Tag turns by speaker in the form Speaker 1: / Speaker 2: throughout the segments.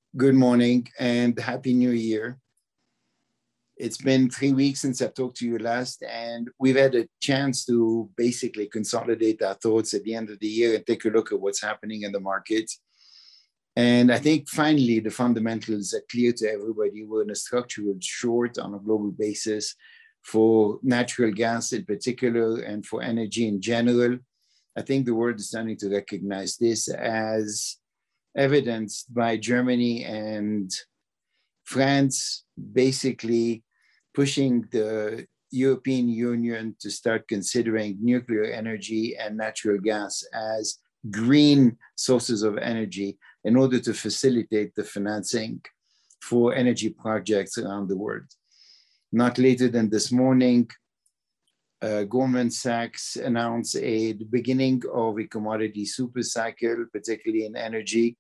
Speaker 1: Good morning and Happy New Year. It's been 3 weeks since I've talked to you last, and we've had a chance to basically consolidate our thoughts at the end of the year and take a look at what's happening in the market. And I think finally the fundamentals are clear to everybody. We're in a structural short on a global basis for natural gas in particular and for energy in general. I think the world is starting to recognize this as evidenced by Germany and France basically pushing the European Union to start considering nuclear energy and natural gas as green sources of energy in order to facilitate the financing for energy projects around the world. Not later than this morning, Goldman Sachs announced the beginning of a commodity super cycle, particularly in energy,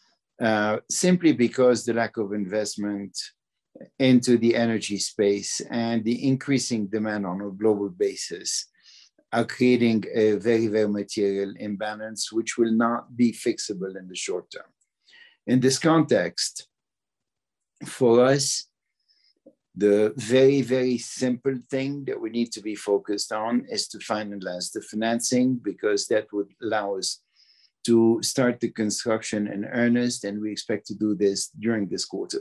Speaker 1: simply because the lack of investment into the energy space and the increasing demand on a global basis are creating a very, very material imbalance, which will not be fixable in the short term. In this context, for us, the very, very simple thing that we need to be focused on is to finalize the financing, because that would allow us to start the construction in earnest, and we expect to do this during this quarter.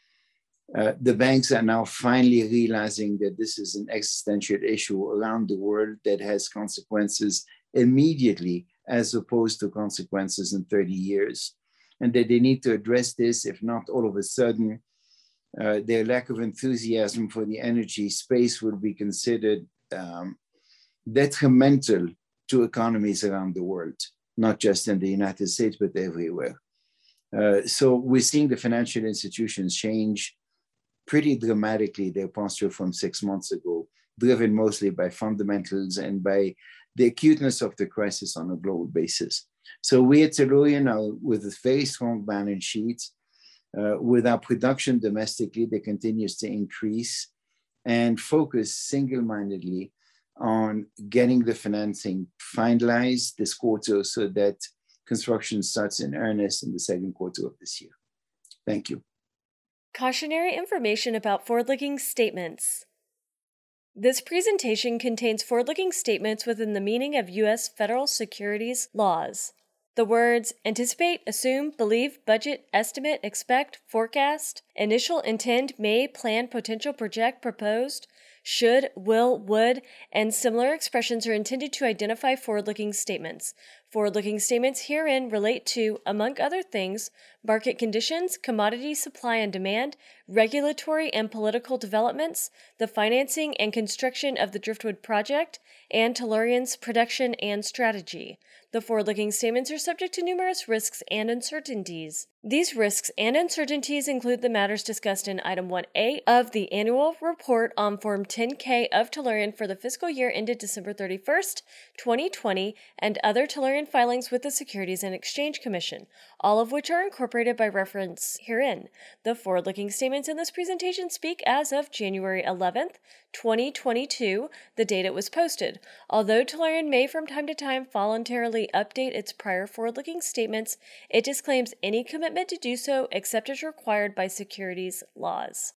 Speaker 1: The banks are now finally realizing that this is an existential issue around the world that has consequences immediately as opposed to consequences in 30 years, and that they need to address this. If not, all of a sudden, their lack of enthusiasm for the energy space will be considered detrimental to economies around the world, not just in the United States, but everywhere. So we're seeing the financial institutions change pretty dramatically their posture from 6 months ago, driven mostly by fundamentals and by the acuteness of the crisis on a global basis. So we at Tellurian are with a very strong balance sheet, with our production domestically that continues to increase, and focus single-mindedly on getting the financing finalized this quarter so that construction starts in earnest in the second quarter of this year. Thank you.
Speaker 2: Cautionary information about forward-looking statements. This presentation contains forward-looking statements within the meaning of U.S. federal securities laws. The words anticipate, assume, believe, budget, estimate, expect, forecast, initial, intend, may, plan, potential, project, proposed, should, will, would, and similar expressions are intended to identify forward-looking statements. Forward-looking statements herein relate to, among other things, market conditions, commodity supply and demand, regulatory and political developments, the financing and construction of the Driftwood project, and Tellurian's production and strategy. The forward-looking statements are subject to numerous risks and uncertainties. These risks and uncertainties include the matters discussed in Item 1A of the Annual Report on Form 10-K of Tellurian for the fiscal year ended December 31st, 2020, and other Tellurian filings with the Securities and Exchange Commission, all of which are incorporated by reference herein. The forward-looking statements in this presentation speak as of January 11th, 2022, the date it was posted. Although Tellurian may from time to time voluntarily update its prior forward-looking statements, it disclaims any commitment to do so except as required by securities laws.